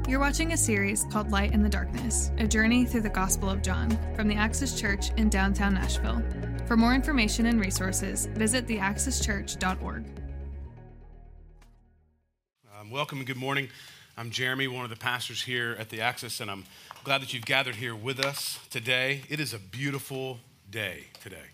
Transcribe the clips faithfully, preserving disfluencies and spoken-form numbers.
You're watching a series called Light in the Darkness, a journey through the Gospel of John from the Axis Church in downtown Nashville. For more information and resources, visit the axis church dot org. Um, welcome and good morning. I'm Jeremy, one of the pastors here at the Axis, and I'm glad that you've gathered here with us today. It is a beautiful day today.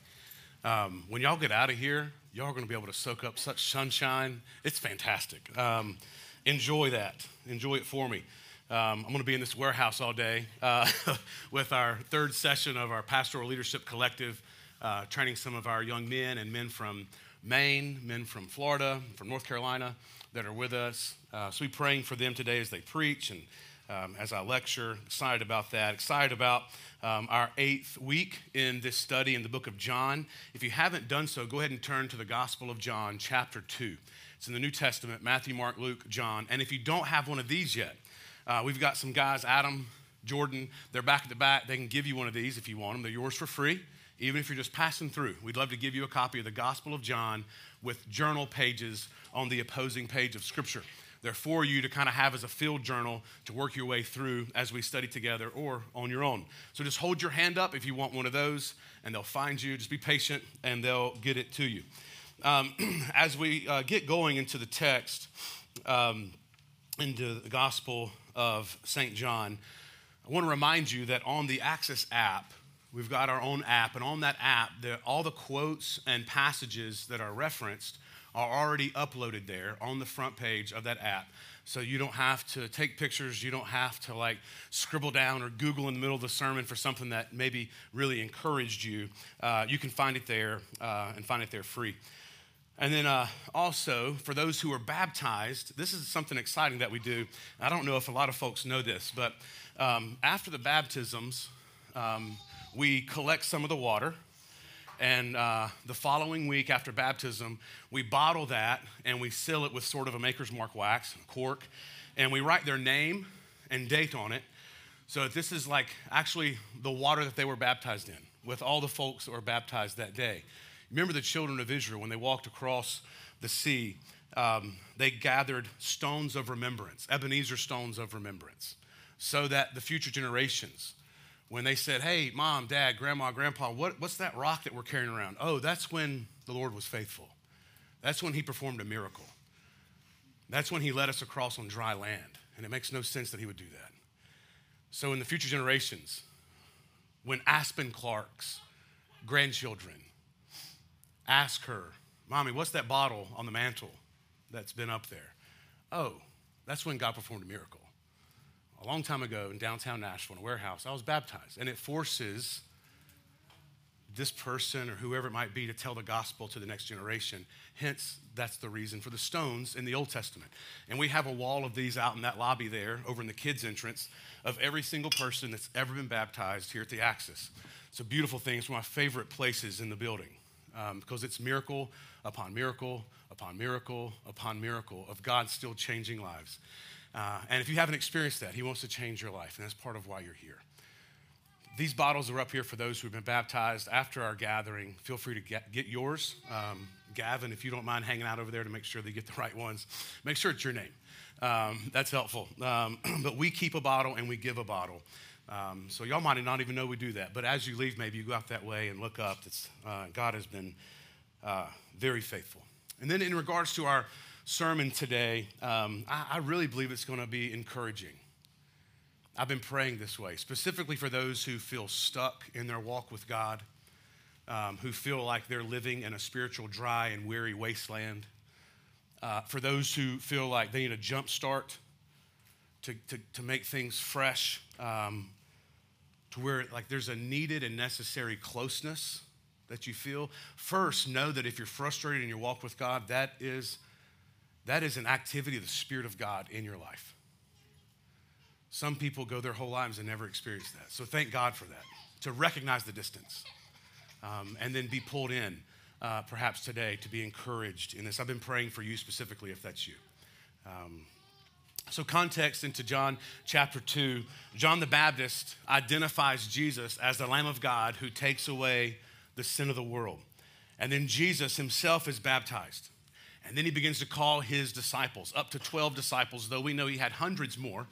Um, when y'all get out of here, y'all are going to be able to soak up such sunshine. It's fantastic. Um, enjoy that. Enjoy it for me. Um, I'm going to be in this warehouse all day uh, with our third session of our Pastoral Leadership Collective, uh, training some of our young men and men from Maine, men from Florida, from North Carolina that are with us. Uh, so we're praying for them today as they preach and um, as I lecture. Excited about that. Excited about um, our eighth week in this study in the book of John. If you haven't done so, go ahead and turn to the Gospel of John, chapter two. It's in the New Testament, Matthew, Mark, Luke, John. And if you don't have one of these yet, uh, we've got some guys, Adam, Jordan, they're back at the back. They can give you one of these if you want them. They're yours for free, even if you're just passing through. We'd love to give you a copy of the Gospel of John with journal pages on the opposing page of Scripture. They're for you to kind of have as a field journal to work your way through as we study together or on your own. So just hold your hand up if you want one of those, and they'll find you. Just be patient, and they'll get it to you. Um, as we uh, get going into the text, um, into the Gospel of Saint John, I want to remind you that on the Axis app, we've got our own app, and on that app, the, all the quotes and passages that are referenced are already uploaded there on the front page of that app. So you don't have to take pictures, you don't have to like scribble down or Google in the middle of the sermon for something that maybe really encouraged you. Uh, you can find it there uh, and find it there free. And then uh, also, for those who are baptized, this is something exciting that we do. I don't know if a lot of folks know this, but um, after the baptisms, um, we collect some of the water, and uh, the following week after baptism, we bottle that, and we seal it with sort of a Maker's Mark wax, cork, and we write their name and date on it. So this is like actually the water that they were baptized in, with all the folks that were baptized that day. Remember the children of Israel, when they walked across the sea, um, they gathered stones of remembrance, Ebenezer stones of remembrance, so that the future generations, when they said, hey, mom, dad, grandma, grandpa, what, what's that rock that we're carrying around? Oh, that's when the Lord was faithful. That's when he performed a miracle. That's when he led us across on dry land, and it makes no sense that he would do that. So in the future generations, when Aspen Clark's grandchildren ask her, Mommy, what's that bottle on the mantle that's been up there? Oh, that's when God performed a miracle. A long time ago in downtown Nashville, in a warehouse, I was baptized. And it forces this person or whoever it might be to tell the gospel to the next generation. Hence, that's the reason for the stones in the Old Testament. And we have a wall of these out in that lobby there, over in the kids' entrance, of every single person that's ever been baptized here at the Axis. It's a beautiful thing. It's one of my favorite places in the building. Um, because it's miracle upon miracle upon miracle upon miracle of God still changing lives. Uh, and if you haven't experienced that, he wants to change your life, and that's part of why you're here. These bottles are up here for those who have been baptized after our gathering. Feel free to get, get yours. Um, Gavin, if you don't mind hanging out over there to make sure they get the right ones, make sure it's your name. Um, that's helpful. Um, but we keep a bottle and we give a bottle. Um, so y'all might not even know we do that. But as you leave, maybe you go out that way and look up. It's, uh, God has been uh, very faithful. And then in regards to our sermon today, um, I, I really believe it's going to be encouraging. I've been praying this way, specifically for those who feel stuck in their walk with God, um, who feel like they're living in a spiritual dry and weary wasteland, uh, for those who feel like they need a jump start to, to, to make things fresh, um, to where like there's a needed and necessary closeness that you feel. First, know that if you're frustrated in your walk with God, that is, that is an activity of the Spirit of God in your life. Some people go their whole lives and never experience that. So thank God for that, to recognize the distance um, and then be pulled in uh, perhaps today to be encouraged in this. I've been praying for you specifically if that's you. Um, So context into John chapter two, John the Baptist identifies Jesus as the Lamb of God who takes away the sin of the world. And then Jesus himself is baptized. And then he begins to call his disciples, up to twelve disciples, though we know he had hundreds more.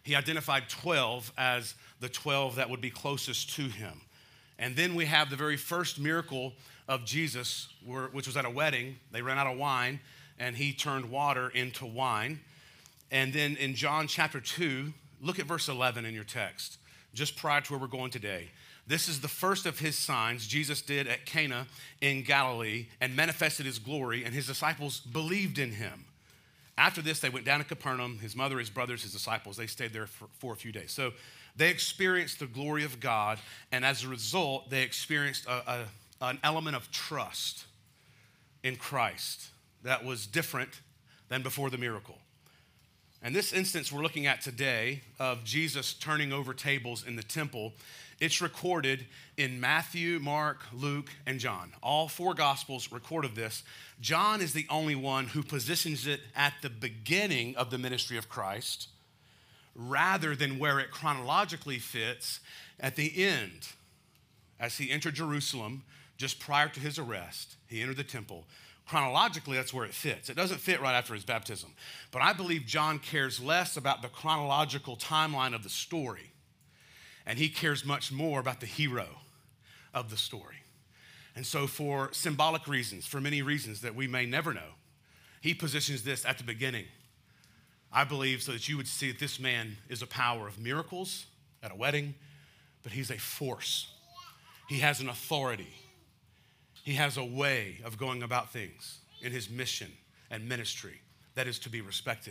he identified twelve as the twelve that would be closest to him. And then we have the very first miracle of Jesus, which was at a wedding. They ran out of wine, and he turned water into wine. And then in John chapter two, look at verse eleven in your text, just prior to where we're going today. This is the first of his signs Jesus did at Cana in Galilee and manifested his glory, and his disciples believed in him. After this, they went down to Capernaum. His mother, his brothers, his disciples, they stayed there for, for a few days. So they experienced the glory of God, and as a result, they experienced a, a, an element of trust in Christ that was different than before the miracle. And this instance we're looking at today of Jesus turning over tables in the temple, it's recorded in Matthew, Mark, Luke, and John. All four Gospels record of this. John is the only one who positions it at the beginning of the ministry of Christ rather than where it chronologically fits at the end. As he entered Jerusalem just prior to his arrest, he entered the temple. Chronologically, that's where it fits. It doesn't fit right after his baptism. But I believe John cares less about the chronological timeline of the story, and he cares much more about the hero of the story. And so for symbolic reasons, for many reasons that we may never know, he positions this at the beginning. I believe so that you would see that this man is a power of miracles at a wedding, but he's a force. He has an authority. He has a way of going about things in his mission and ministry that is to be respected,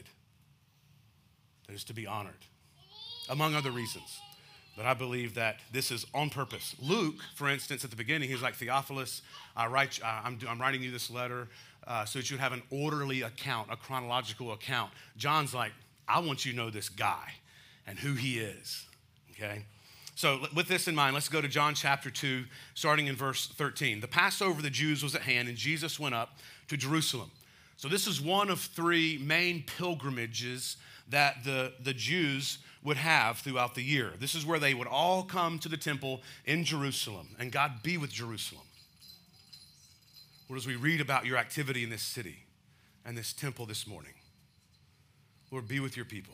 that is to be honored, among other reasons. But I believe that this is on purpose. Luke, for instance, at the beginning, he's like, Theophilus, I write, uh, I'm, I'm writing you this letter uh, so that you have an orderly account, a chronological account. John's like, I want you to know this guy and who he is, okay? So with this in mind, let's go to John chapter two, starting in verse thirteen. The Passover of the Jews was at hand, and Jesus went up to Jerusalem. So this is one of three main pilgrimages that the, the Jews would have throughout the year. This is where they would all come to the temple in Jerusalem, and God be with Jerusalem. Lord, as we read about your activity in this city and this temple this morning, Lord, be with your people.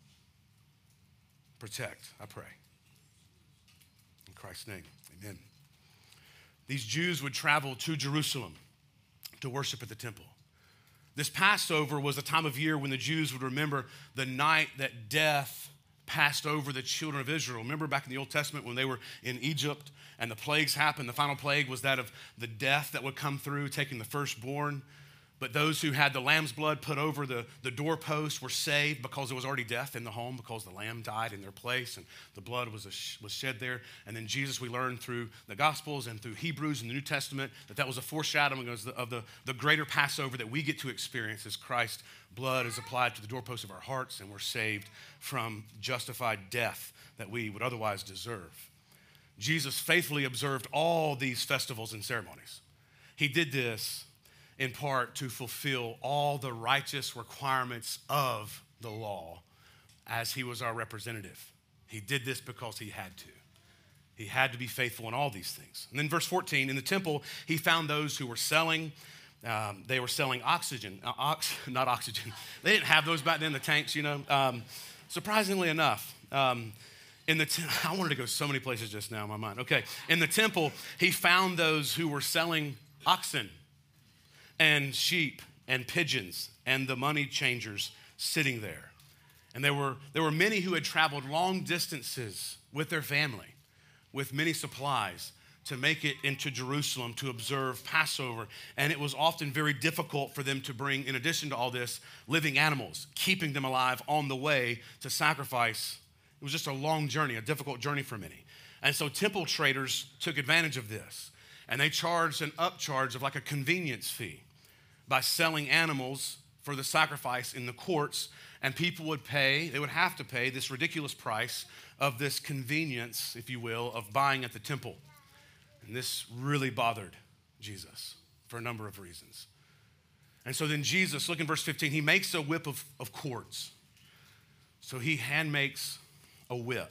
Protect, I pray. In Christ's name, amen. These Jews would travel to Jerusalem to worship at the temple. This Passover was a time of year when the Jews would remember the night that death passed over the children of Israel. Remember back in the Old Testament when they were in Egypt and the plagues happened, the final plague was that of the death that would come through, taking the firstborn. But those who had the lamb's blood put over the, the doorpost were saved because there was already death in the home because the lamb died in their place and the blood was, a, was shed there. And then Jesus, we learned through the Gospels and through Hebrews in the New Testament that that was a foreshadowing of, the, of the, the greater Passover that we get to experience as Christ's blood is applied to the doorpost of our hearts and we're saved from justified death that we would otherwise deserve. Jesus faithfully observed all these festivals and ceremonies. He did this in part to fulfill all the righteous requirements of the law as he was our representative. He did this because he had to. He had to be faithful in all these things. And then verse fourteen, in the temple, he found those who were selling, um, they were selling oxygen, uh, ox, not oxygen. They didn't have those back then, the tanks, you know. Um, surprisingly enough, um, in the te- I wanted to go so many places just now in my mind. Okay, in the temple, he found those who were selling oxen and sheep and pigeons and the money changers sitting there. And there were, there were many who had traveled long distances with their family, with many supplies, to make it into Jerusalem to observe Passover. And it was often very difficult for them to bring, in addition to all this, living animals, keeping them alive on the way to sacrifice. It was just a long journey, a difficult journey for many. And so temple traders took advantage of this. And they charged an upcharge of like a convenience fee by selling animals for the sacrifice in the courts, and people would pay, they would have to pay this ridiculous price of this convenience, if you will, of buying at the temple. And this really bothered Jesus for a number of reasons. And so then Jesus, look in verse fifteen, he makes a whip of, of cords. So he hand makes a whip.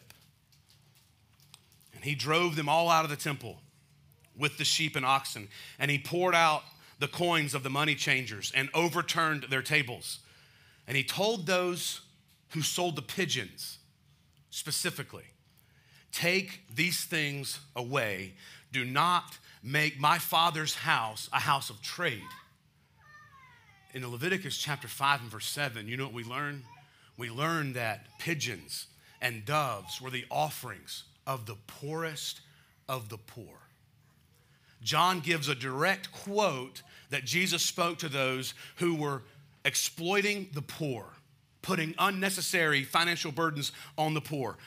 And he drove them all out of the temple with the sheep and oxen, and he poured out the coins of the money changers and overturned their tables. And he told those who sold the pigeons, specifically, take these things away. Do not make my Father's house a house of trade. In Leviticus chapter five and verse seven, you know what we learn? We learn that pigeons and doves were the offerings of the poorest of the poor. John gives a direct quote that Jesus spoke to those who were exploiting the poor, putting unnecessary financial burdens on the poor.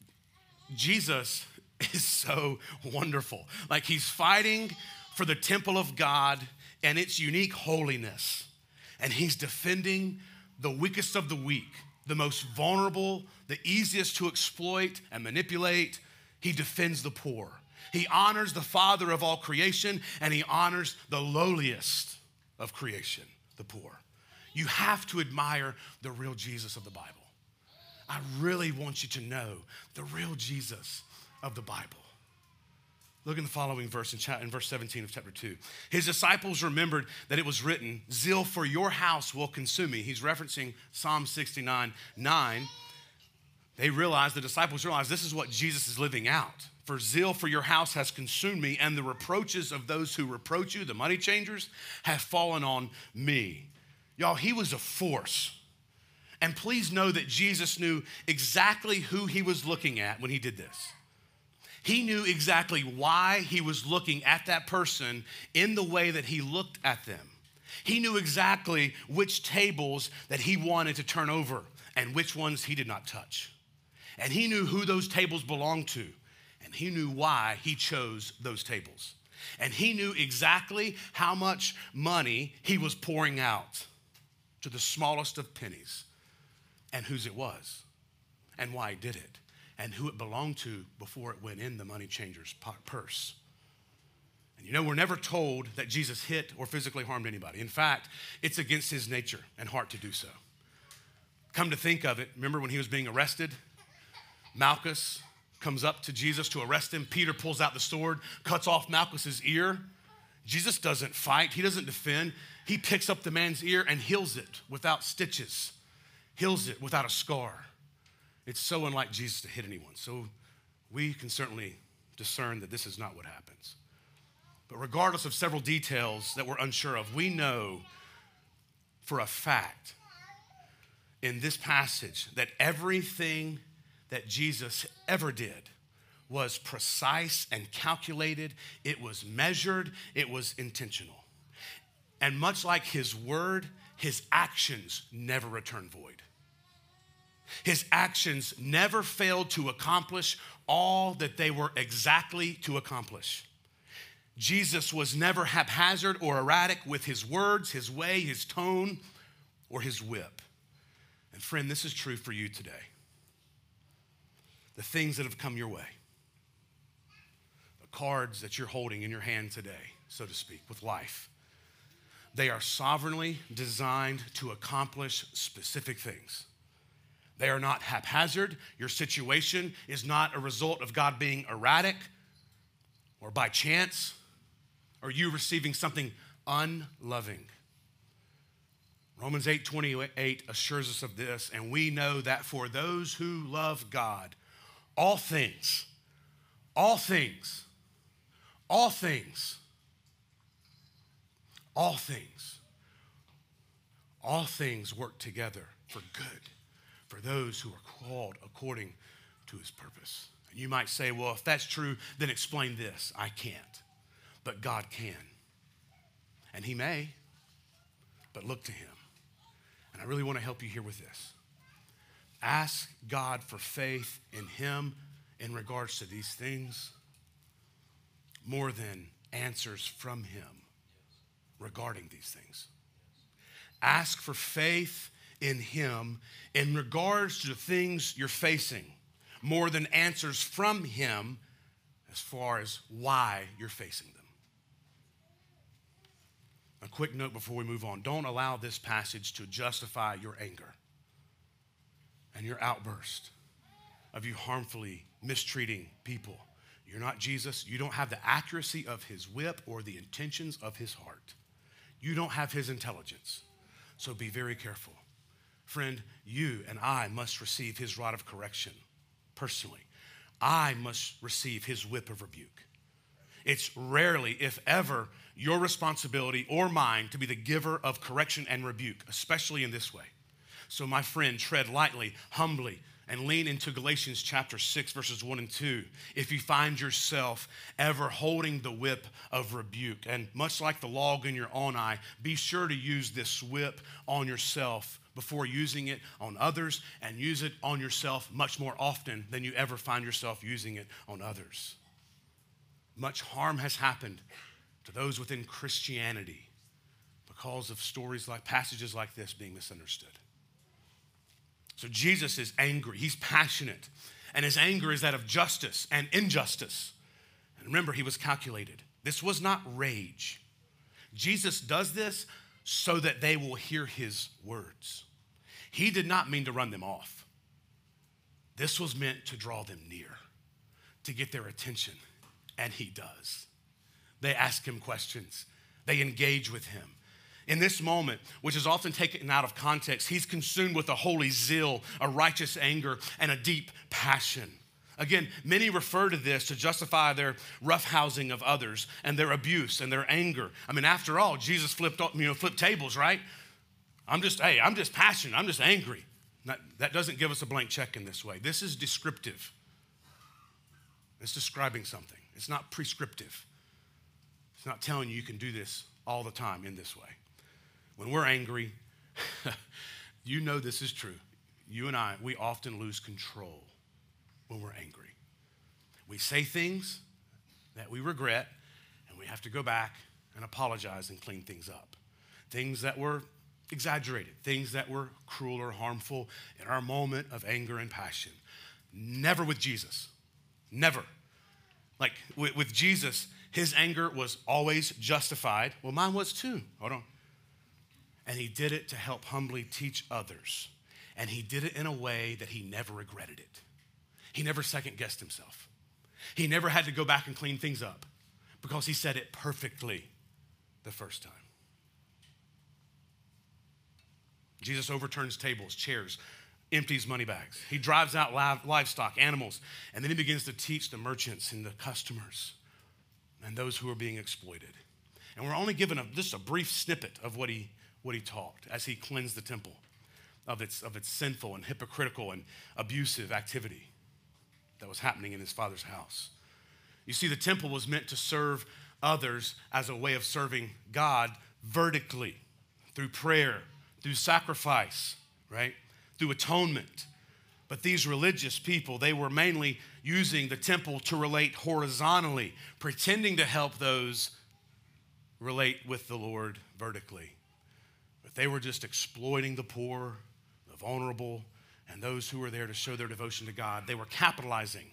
Jesus is so wonderful. Like, he's fighting for the temple of God and its unique holiness. And he's defending the weakest of the weak, the most vulnerable, the easiest to exploit and manipulate. He defends the poor. He honors the Father of all creation, and he honors the lowliest of creation, the poor. You have to admire the real Jesus of the Bible. I really want you to know the real Jesus of the Bible. Look in the following verse, in, cha- in verse seventeen of chapter two. His disciples remembered that it was written, zeal for your house will consume me. He's referencing Psalm sixty-nine nine. They realized, the disciples realized, this is what Jesus is living out. For zeal for your house has consumed me, and the reproaches of those who reproach you, the money changers, have fallen on me. Y'all, he was a force. And please know that Jesus knew exactly who he was looking at when he did this. He knew exactly why he was looking at that person in the way that he looked at them. He knew exactly which tables that he wanted to turn over and which ones he did not touch. And he knew who those tables belonged to. And he knew why he chose those tables. And he knew exactly how much money he was pouring out to the smallest of pennies, and whose it was, and why he did it, and who it belonged to before it went in the money changer's purse. And you know, we're never told that Jesus hit or physically harmed anybody. In fact, it's against his nature and heart to do so. Come to think of it, remember when he was being arrested? Malchus comes up to Jesus to arrest him. Peter pulls out the sword, cuts off Malchus's ear. Jesus doesn't fight. He doesn't defend. He picks up the man's ear and heals it without stitches, heals it without a scar. It's so unlike Jesus to hit anyone. So we can certainly discern that this is not what happens. But regardless of several details that we're unsure of, we know for a fact in this passage that everything that Jesus ever did was precise and calculated. It was measured. It was intentional. And much like his word, his actions never return void. His actions never failed to accomplish all that they were exactly to accomplish. Jesus was never haphazard or erratic with his words, his way, his tone, or his whip. And friend, this is true for you today. The things that have come your way, the cards that you're holding in your hand today, so to speak, with life, they are sovereignly designed to accomplish specific things. They are not haphazard. Your situation is not a result of God being erratic or by chance or you receiving something unloving. Romans eight twenty-eight assures us of this, and we know that for those who love God, all things, all things, all things, all things, all things work together for good for those who are called according to his purpose. And you might say, well, if that's true, then explain this. I can't, but God can. And he may, but look to him. And I really want to help you here with this. Ask God for faith in him in regards to these things more than answers from him regarding these things. Ask for faith in him in regards to the things you're facing more than answers from him as far as why you're facing them. A quick note before we move on. Don't allow this passage to justify your anger and your outburst of you harmfully mistreating people. You're not Jesus. You don't have the accuracy of his whip or the intentions of his heart. You don't have his intelligence. So be very careful. Friend, you and I must receive his rod of correction personally, I must receive his whip of rebuke. It's rarely, if ever, your responsibility or mine to be the giver of correction and rebuke, especially in this way. So my friend, tread lightly, humbly, and lean into Galatians chapter six, verses one and two. If you find yourself ever holding the whip of rebuke, and much like the log in your own eye, be sure to use this whip on yourself before using it on others, and use it on yourself much more often than you ever find yourself using it on others. Much harm has happened to those within Christianity because of stories like passages like this being misunderstood. So Jesus is angry, he's passionate, and his anger is that of justice and injustice. And remember, he was calculated. This was not rage. Jesus does this so that they will hear his words. He did not mean to run them off. This was meant to draw them near, to get their attention, and he does. They ask him questions. They engage with him. In this moment, which is often taken out of context, he's consumed with a holy zeal, a righteous anger, and a deep passion. Again, many refer to this to justify their roughhousing of others and their abuse and their anger. I mean, after all, Jesus flipped, you know, flipped tables, right? I'm just, hey, I'm just passionate. I'm just angry. That, that doesn't give us a blank check in this way. This is descriptive. It's describing something. It's not prescriptive. It's not telling you you can do this all the time in this way. When we're angry, you know this is true. You and I, we often lose control when we're angry. We say things that we regret, and we have to go back and apologize and clean things up. Things that were exaggerated, things that were cruel or harmful in our moment of anger and passion. Never with Jesus. Never. Like with, with Jesus, his anger was always justified. Well, mine was too. Hold on. And he did it to help humbly teach others. And he did it in a way that he never regretted it. He never second-guessed himself. He never had to go back and clean things up because he said it perfectly the first time. Jesus overturns tables, chairs, empties money bags. He drives out livestock, animals, and then he begins to teach the merchants and the customers and those who are being exploited. And we're only given a, just a brief snippet of what he what he taught as he cleansed the temple of its, of its sinful and hypocritical and abusive activity that was happening in his Father's house. You see, the temple was meant to serve others as a way of serving God vertically, through prayer, through sacrifice, right? Through atonement. But these religious people, they were mainly using the temple to relate horizontally, pretending to help those relate with the Lord vertically. But they were just exploiting the poor, the vulnerable, and those who were there to show their devotion to God. They were capitalizing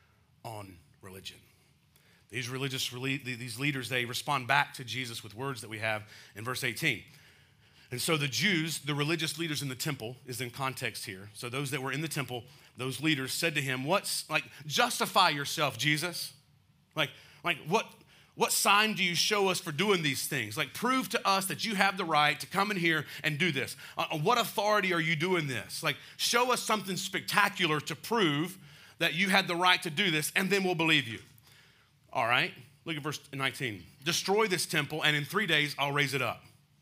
on religion. These religious, these leaders, they respond back to Jesus with words that we have in verse eighteen. And so the Jews, the religious leaders in the temple, is in context here. So those that were in the temple, those leaders said to him, "What's like, justify yourself, Jesus. Like, like what, what sign do you show us for doing these things? Like, prove to us that you have the right to come in here and do this. Uh, what authority are you doing this? Like, show us something spectacular to prove that you had the right to do this, and then we'll believe you." All right, look at verse nineteen. "Destroy this temple, and in three days I'll raise it up."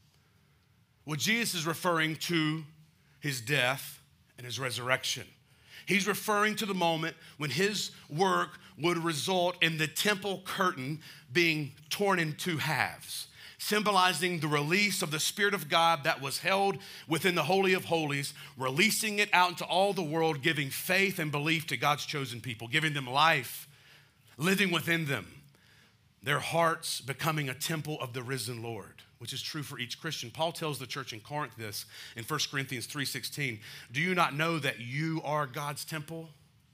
Well, Jesus is referring to his death and his resurrection. He's referring to the moment when his work would result in the temple curtain being torn in two halves, symbolizing the release of the Spirit of God that was held within the Holy of Holies, releasing it out into all the world, giving faith and belief to God's chosen people, giving them life, living within them, their hearts becoming a temple of the risen Lord, which is true for each Christian. Paul tells the church in Corinth this in First Corinthians three sixteen. "Do you not know that you are God's temple?"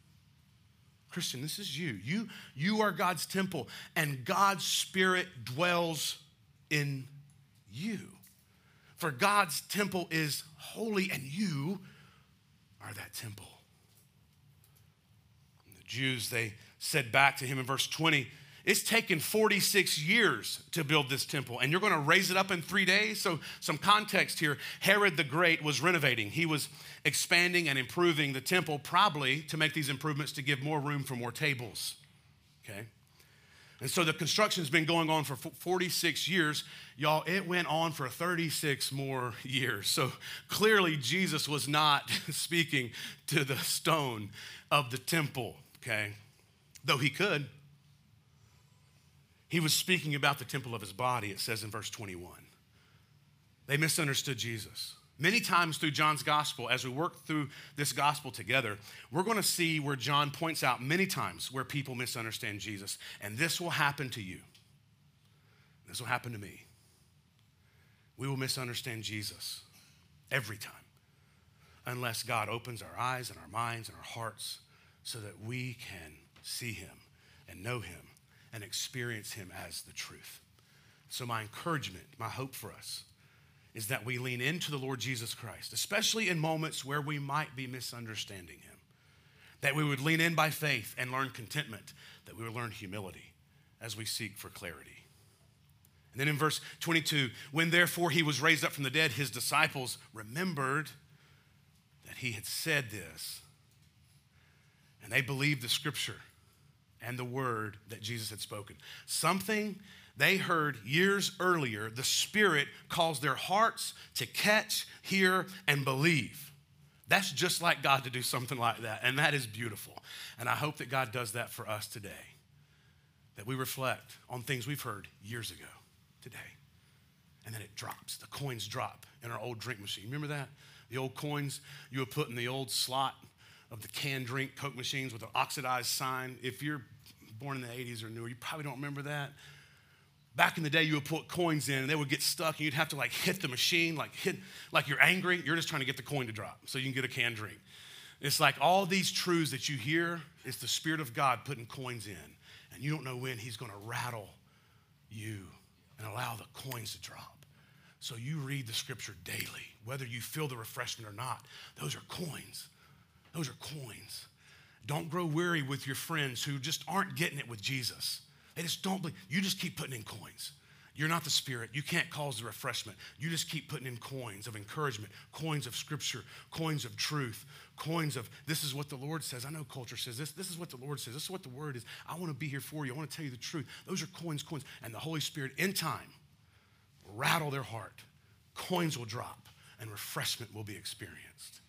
Christian, this is you. You, you are God's temple, and God's Spirit dwells in you. For God's temple is holy, and you are that temple. And the Jews, they said back to him in verse twenty, it's taken forty-six years to build this temple, and you're going to raise it up in three days? So some context here. Herod the Great was renovating. He was expanding and improving the temple, probably to make these improvements to give more room for more tables, okay? And so the construction's been going on for forty-six years. Y'all, it went on for thirty-six more years. So clearly Jesus was not speaking to the stone of the temple, okay? Though he could. He was speaking about the temple of his body, it says in verse twenty-one. They misunderstood Jesus. Many times through John's gospel, as we work through this gospel together, we're going to see where John points out many times where people misunderstand Jesus. And this will happen to you. This will happen to me. We will misunderstand Jesus every time unless God opens our eyes and our minds and our hearts so that we can see him and know him and experience him as the truth. So my encouragement, my hope for us, is that we lean into the Lord Jesus Christ, especially in moments where we might be misunderstanding him. That we would lean in by faith and learn contentment, that we would learn humility as we seek for clarity. And then in verse twenty-two, when therefore he was raised up from the dead, his disciples remembered that he had said this, and they believed the scripture and the word that Jesus had spoken. Something they heard years earlier, the Spirit caused their hearts to catch, hear, and believe. That's just like God to do something like that, and that is beautiful. And I hope that God does that for us today, that we reflect on things we've heard years ago today, and then it drops. The coins drop in our old drink machine. Remember that? The old coins you would put in the old slot of the canned drink Coke machines with an oxidized sign. If you're born in the eighties or newer, you probably don't remember that. Back in the day, you would put coins in, and they would get stuck, and you'd have to like hit the machine, like hit, like you're angry. You're just trying to get the coin to drop so you can get a canned drink. It's like all these truths that you hear, it's the Spirit of God putting coins in, and you don't know when he's going to rattle you and allow the coins to drop. So you read the scripture daily, whether you feel the refreshment or not. Those are coins. Those are coins. Don't grow weary with your friends who just aren't getting it with Jesus. They just don't believe. You just keep putting in coins. You're not the Spirit. You can't cause the refreshment. You just keep putting in coins of encouragement, coins of scripture, coins of truth, coins of this is what the Lord says. I know culture says this. This is what the Lord says. This is what the word is. I want to be here for you. I want to tell you the truth. Those are coins, coins. And the Holy Spirit in time will rattle their heart. Coins will drop and refreshment will be experienced.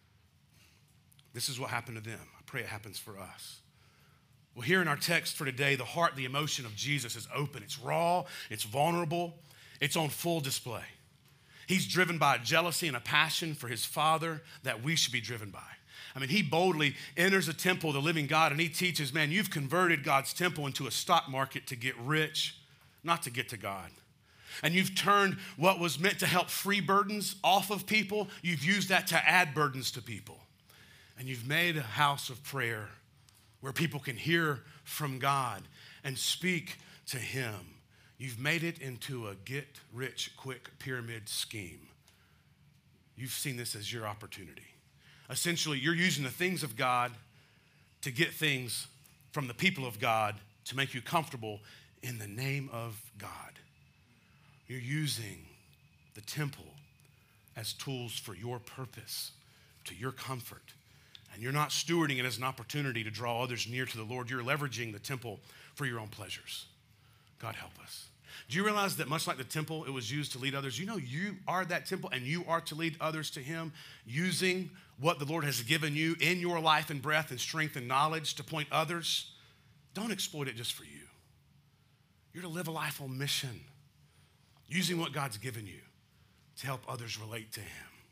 This is what happened to them. I pray it happens for us. Well, here in our text for today, the heart, the emotion of Jesus is open. It's raw, it's vulnerable, it's on full display. He's driven by a jealousy and a passion for his Father that we should be driven by. I mean, he boldly enters a temple of the living God, and he teaches, man, you've converted God's temple into a stock market to get rich, not to get to God. And you've turned what was meant to help free burdens off of people, you've used that to add burdens to people. And you've made a house of prayer where people can hear from God and speak to him. You've made it into a get-rich-quick pyramid scheme. You've seen this as your opportunity. Essentially, you're using the things of God to get things from the people of God to make you comfortable in the name of God. You're using the temple as tools for your purpose, to your comfort. And you're not stewarding it as an opportunity to draw others near to the Lord. You're leveraging the temple for your own pleasures. God help us. Do you realize that much like the temple, it was used to lead others? You know you are that temple and you are to lead others to him using what the Lord has given you in your life and breath and strength and knowledge to point others. Don't exploit it just for you. You're to live a life on mission, using what God's given you to help others relate to him.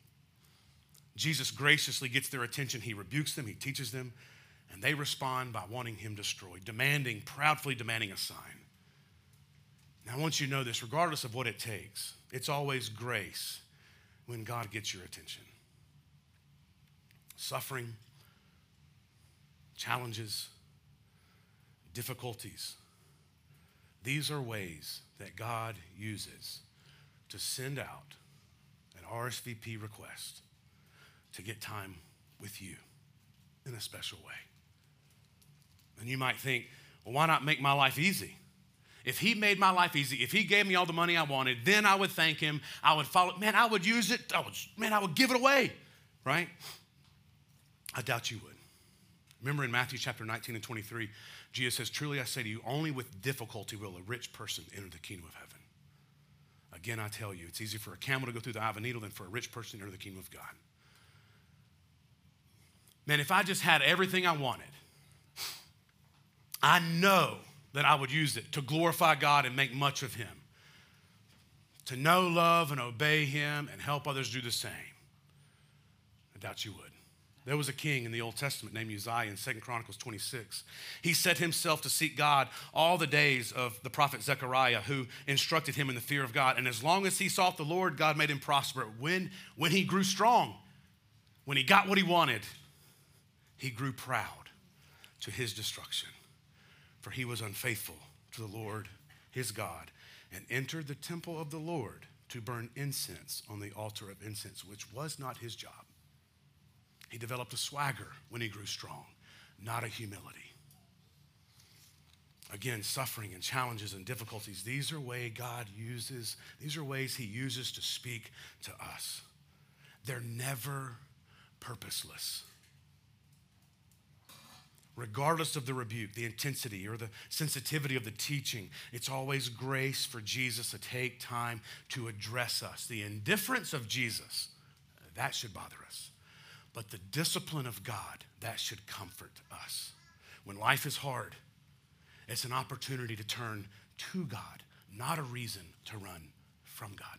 Jesus graciously gets their attention. He rebukes them, he teaches them, and they respond by wanting him destroyed, demanding, proudly demanding a sign. Now, I want you to know this, regardless of what it takes, it's always grace when God gets your attention. Suffering, challenges, difficulties, these are ways that God uses to send out an R S V P request to get time with you in a special way. And you might think, Well, why not make my life easy? If he made my life easy, if he gave me all the money I wanted, then I would thank him. I would follow, man, I would use it. I would, man, I would give it away, right? I doubt you would. Remember in Matthew chapter nineteen and twenty-three, Jesus says, truly I say to you, only with difficulty will a rich person enter the kingdom of heaven. Again, I tell you, it's easier for a camel to go through the eye of a needle than for a rich person to enter the kingdom of God. Man, if I just had everything I wanted, I know that I would use it to glorify God and make much of him, to know, love, and obey him and help others do the same. I doubt you would. There was a king in the Old Testament named Uzziah in Second Chronicles twenty-six. He set himself to seek God all the days of the prophet Zechariah, who instructed him in the fear of God. And as long as he sought the Lord, God made him prosper. When, when he grew strong, when he got what he wanted, he grew proud to his destruction. For he was unfaithful to the Lord his God and entered the temple of the Lord to burn incense on the altar of incense, which was not his job. He developed a swagger when he grew strong, not a humility. Again, suffering and challenges and difficulties, these are ways God uses, these are ways he uses to speak to us. They're never purposeless. Regardless of the rebuke, the intensity, or the sensitivity of the teaching, it's always grace for Jesus to take time to address us. The indifference of Jesus, that should bother us. But the discipline of God, that should comfort us. When life is hard, it's an opportunity to turn to God, not a reason to run from God.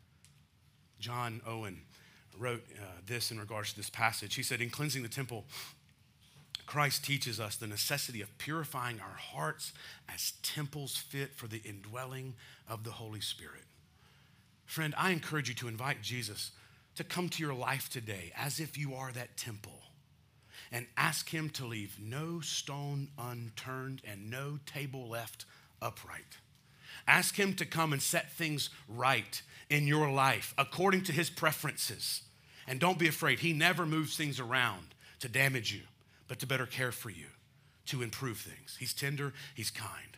John Owen wrote uh, this in regards to this passage. He said, in cleansing the temple, Christ teaches us the necessity of purifying our hearts as temples fit for the indwelling of the Holy Spirit. Friend, I encourage you to invite Jesus to come to your life today as if you are that temple and ask him to leave no stone unturned and no table left upright. Ask him to come and set things right in your life according to his preferences. And don't be afraid. He never moves things around to damage you, but to better care for you, to improve things. He's tender, he's kind.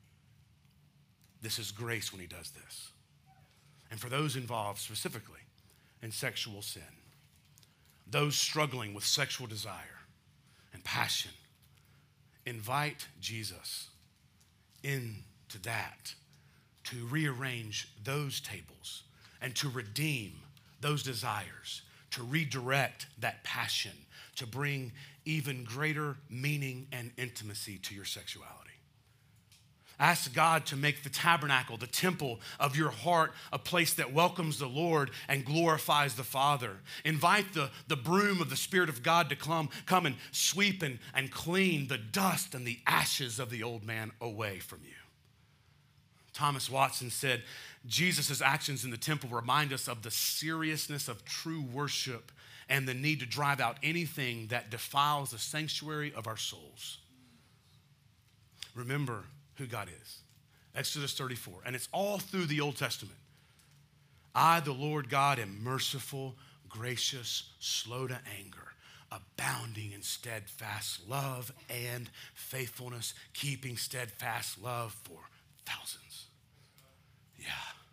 This is grace when he does this. And for those involved specifically in sexual sin, those struggling with sexual desire and passion, invite Jesus into that to rearrange those tables and to redeem those desires, to redirect that passion, to bring even greater meaning and intimacy to your sexuality. Ask God to make the tabernacle, the temple of your heart, a place that welcomes the Lord and glorifies the Father. Invite the, the broom of the Spirit of God to come, come and sweep and, and clean the dust and the ashes of the old man away from you. Thomas Watson said, Jesus' actions in the temple remind us of the seriousness of true worship and the need to drive out anything that defiles the sanctuary of our souls. Remember who God is. Exodus thirty-four. And it's all through the Old Testament. I, the Lord God, am merciful, gracious, slow to anger, abounding in steadfast love and faithfulness, keeping steadfast love for thousands. Yeah.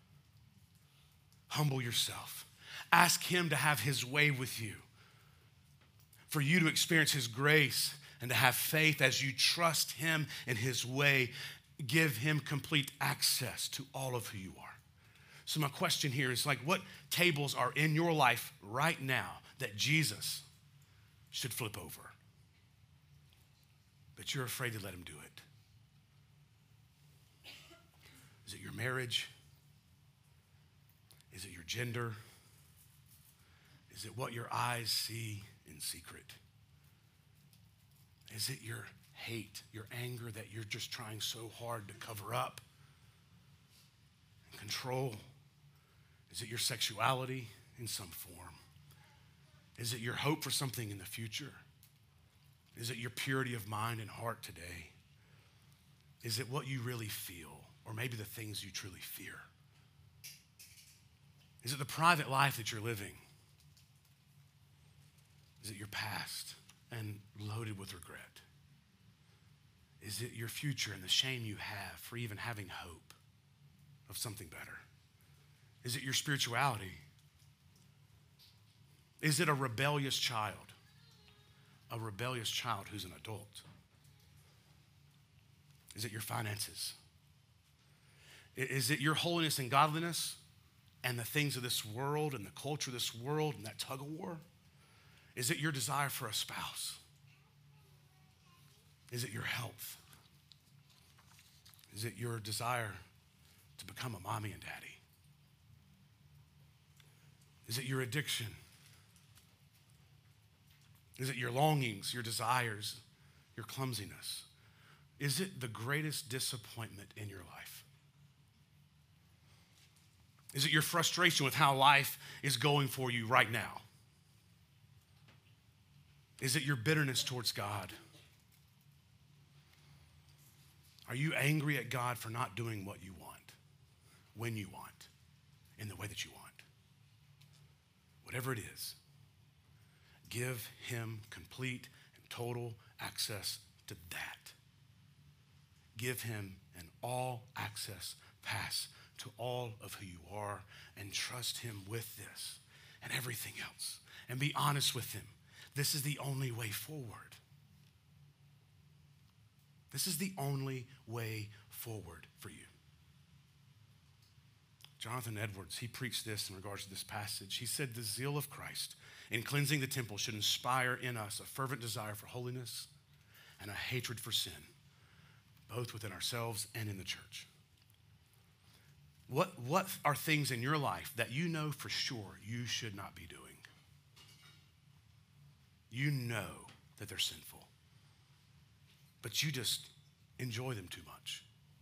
Humble yourself. Ask him to have his way with you, for you to experience his grace and to have faith as you trust him in his way. Give him complete access to all of who you are. So my question here is like, what tables are in your life right now that Jesus should flip over, but you're afraid to let him do it? Is it your marriage? Is it your gender? Is it what your eyes see in secret? Is it your hate, your anger that you're just trying so hard to cover up and control? Is it your sexuality in some form? Is it your hope for something in the future? Is it your purity of mind and heart today? Is it what you really feel, or maybe the things you truly fear? Is it the private life that you're living? Is it your past and loaded with regret? Is it your future and the shame you have for even having hope of something better? Is it your spirituality? Is it a rebellious child? A rebellious child who's an adult? Is it your finances? Is it your holiness and godliness and the things of this world and the culture of this world and that tug of war? Is it your desire for a spouse? Is it your health? Is it your desire to become a mommy and daddy? Is it your addiction? Is it your longings, your desires, your clumsiness? Is it the greatest disappointment in your life? Is it your frustration with how life is going for you right now? Is it your bitterness towards God? Are you angry at God for not doing what you want, when you want, in the way that you want? Whatever it is, give him complete and total access to that. Give him an all-access pass to all of who you are and trust him with this and everything else. And be honest with him. This is the only way forward. This is the only way forward for you. Jonathan Edwards, he preached this in regards to this passage. He said, the zeal of Christ in cleansing the temple should inspire in us a fervent desire for holiness and a hatred for sin, both within ourselves and in the church. What, what are things in your life that you know for sure you should not be doing? You know that they're sinful, but you just enjoy them too much.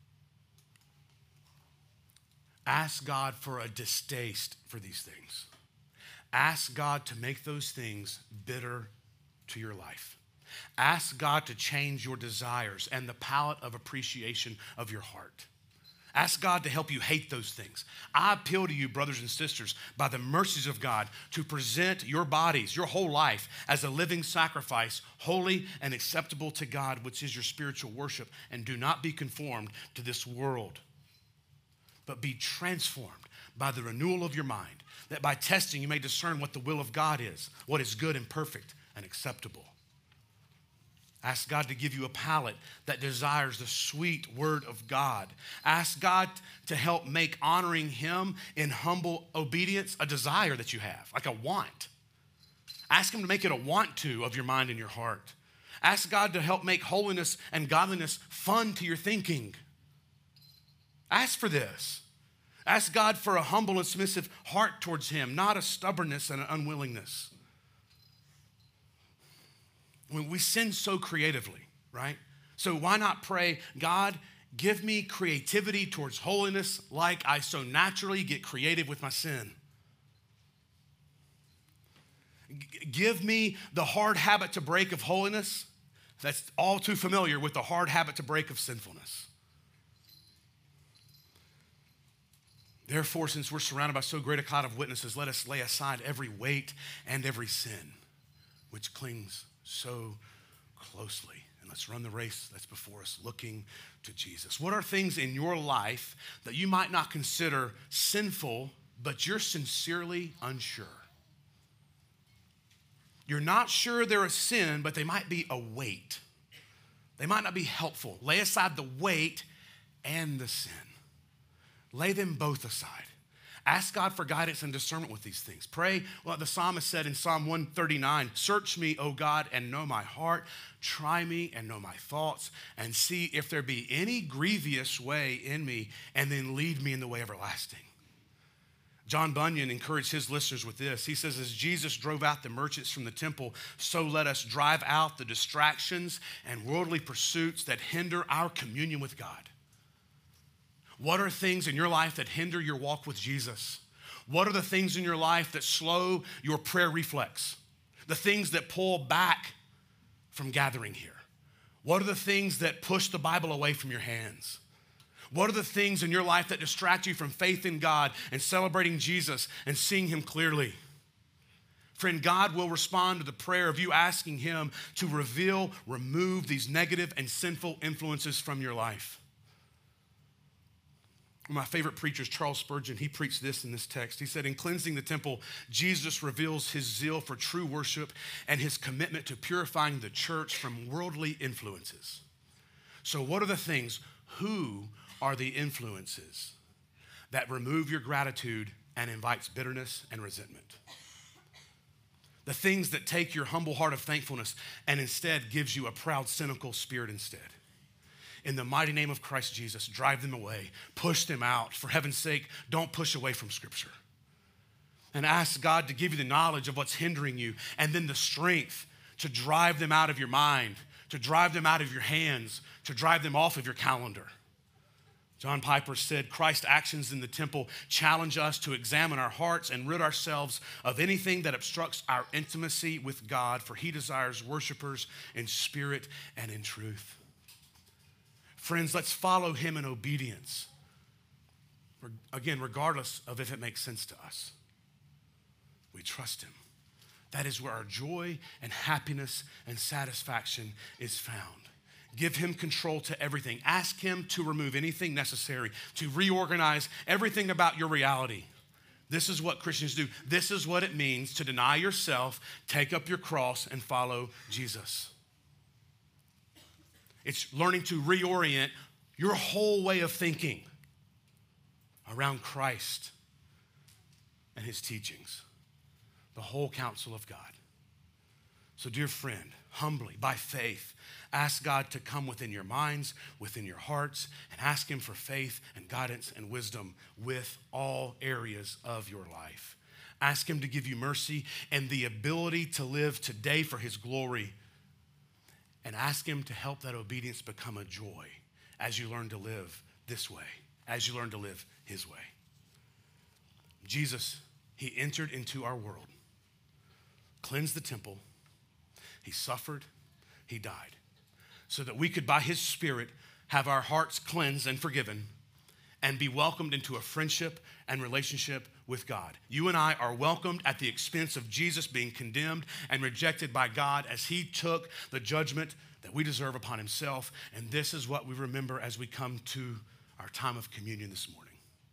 Ask God for a distaste for these things. Ask God to make those things bitter to your life. Ask God to change your desires and the palette of appreciation of your heart. Ask God to help you hate those things. I appeal to you, brothers and sisters, by the mercies of God, to present your bodies, your whole life, as a living sacrifice, holy and acceptable to God, which is your spiritual worship. And do not be conformed to this world, but be transformed by the renewal of your mind, that by testing you may discern what the will of God is, what is good and perfect and acceptable. Ask God to give you a palate that desires the sweet word of God. Ask God to help make honoring him in humble obedience a desire that you have, like a want. Ask him to make it a want to of your mind and your heart. Ask God to help make holiness and godliness fun to your thinking. Ask for this. Ask God for a humble and submissive heart towards him, not a stubbornness and an unwillingness. When we sin so creatively, right? So why not pray, God, give me creativity towards holiness like I so naturally get creative with my sin. G- give me the hard habit to break of holiness that's all too familiar with the hard habit to break of sinfulness. Therefore, since we're surrounded by so great a cloud of witnesses, let us lay aside every weight and every sin which clings so closely. And let's run the race that's before us, looking to Jesus. What are things in your life that you might not consider sinful, but you're sincerely unsure? You're not sure they're a sin, but they might be a weight. They might not be helpful. Lay aside the weight and the sin. Lay them both aside. Ask God for guidance and discernment with these things. Pray, well, the psalmist said in Psalm one thirty-nine, search me, O God, and know my heart. Try me and know my thoughts, and see if there be any grievous way in me, and then lead me in the way everlasting. John Bunyan encouraged his listeners with this. He says, as Jesus drove out the merchants from the temple, so let us drive out the distractions and worldly pursuits that hinder our communion with God. What are things in your life that hinder your walk with Jesus? What are the things in your life that slow your prayer reflex? The things that pull back from gathering here? What are the things that push the Bible away from your hands? What are the things in your life that distract you from faith in God and celebrating Jesus and seeing him clearly? Friend, God will respond to the prayer of you asking him to reveal, remove these negative and sinful influences from your life. One of my favorite preachers, Charles Spurgeon, he preached this in this text. He said, in cleansing the temple, Jesus reveals his zeal for true worship and his commitment to purifying the church from worldly influences. So what are the things, who are the influences that remove your gratitude and invites bitterness and resentment? The things that take your humble heart of thankfulness and instead gives you a proud, cynical spirit instead. In the mighty name of Christ Jesus, drive them away. Push them out. For heaven's sake, don't push away from Scripture. And ask God to give you the knowledge of what's hindering you and then the strength to drive them out of your mind, to drive them out of your hands, to drive them off of your calendar. John Piper said, Christ's actions in the temple challenge us to examine our hearts and rid ourselves of anything that obstructs our intimacy with God, for he desires worshipers in spirit and in truth. Friends, let's follow him in obedience. Again, regardless of if it makes sense to us. We trust him. That is where our joy and happiness and satisfaction is found. Give him control to everything. Ask him to remove anything necessary, to reorganize everything about your reality. This is what Christians do. This is what it means to deny yourself, take up your cross, and follow Jesus. It's learning to reorient your whole way of thinking around Christ and his teachings, the whole counsel of God. So, dear friend, humbly, by faith, ask God to come within your minds, within your hearts, and ask him for faith and guidance and wisdom with all areas of your life. Ask him to give you mercy and the ability to live today for his glory. And ask him to help that obedience become a joy as you learn to live this way, as you learn to live his way. Jesus, he entered into our world, cleansed the temple, he suffered, he died, so that we could, by his Spirit, have our hearts cleansed and forgiven and be welcomed into a friendship and relationship with God. You and I are welcomed at the expense of Jesus being condemned and rejected by God as he took the judgment that we deserve upon himself. And this is what we remember as we come to our time of communion this morning.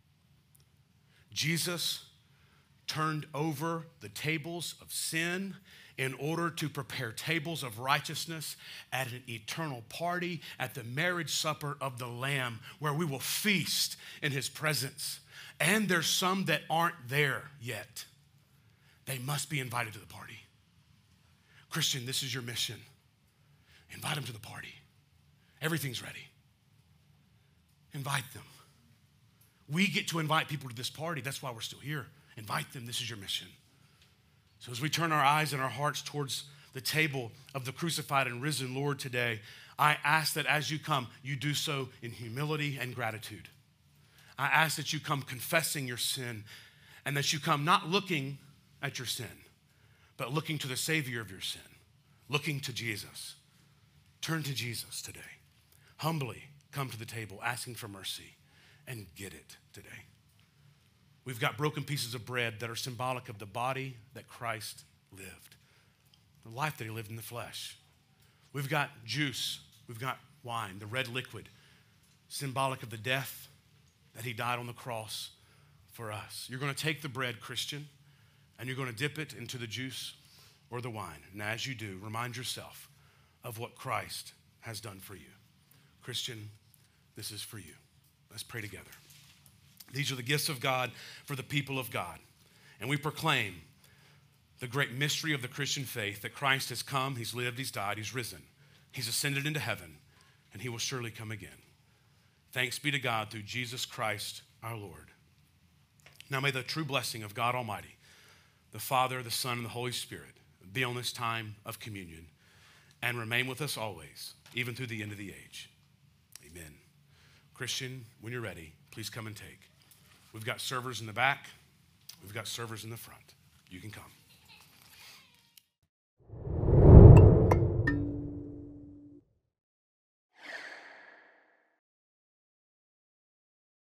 Jesus turned over the tables of sin in order to prepare tables of righteousness at an eternal party at the marriage supper of the Lamb, where we will feast in his presence. And there's some that aren't there yet. They must be invited to the party. Christian, this is your mission. Invite them to the party. Everything's ready. Invite them. We get to invite people to this party. That's why we're still here. Invite them. This is your mission. So as we turn our eyes and our hearts towards the table of the crucified and risen Lord today, I ask that as you come, you do so in humility and gratitude. I ask that you come confessing your sin and that you come not looking at your sin, but looking to the Savior of your sin, looking to Jesus. Turn to Jesus today. Humbly come to the table asking for mercy and get it today. We've got broken pieces of bread that are symbolic of the body that Christ lived, the life that he lived in the flesh. We've got juice, we've got wine, the red liquid, symbolic of the death that he died on the cross for us. You're going to take the bread, Christian, and you're going to dip it into the juice or the wine. And as you do, remind yourself of what Christ has done for you. Christian, this is for you. Let's pray together. These are the gifts of God for the people of God. And we proclaim the great mystery of the Christian faith, that Christ has come, he's lived, he's died, he's risen. He's ascended into heaven, and he will surely come again. Thanks be to God through Jesus Christ our Lord. Now may the true blessing of God Almighty, the Father, the Son, and the Holy Spirit be on this time of communion and remain with us always, even through the end of the age. Amen. Christian, when you're ready, please come and take. We've got servers in the back. We've got servers in the front. You can come.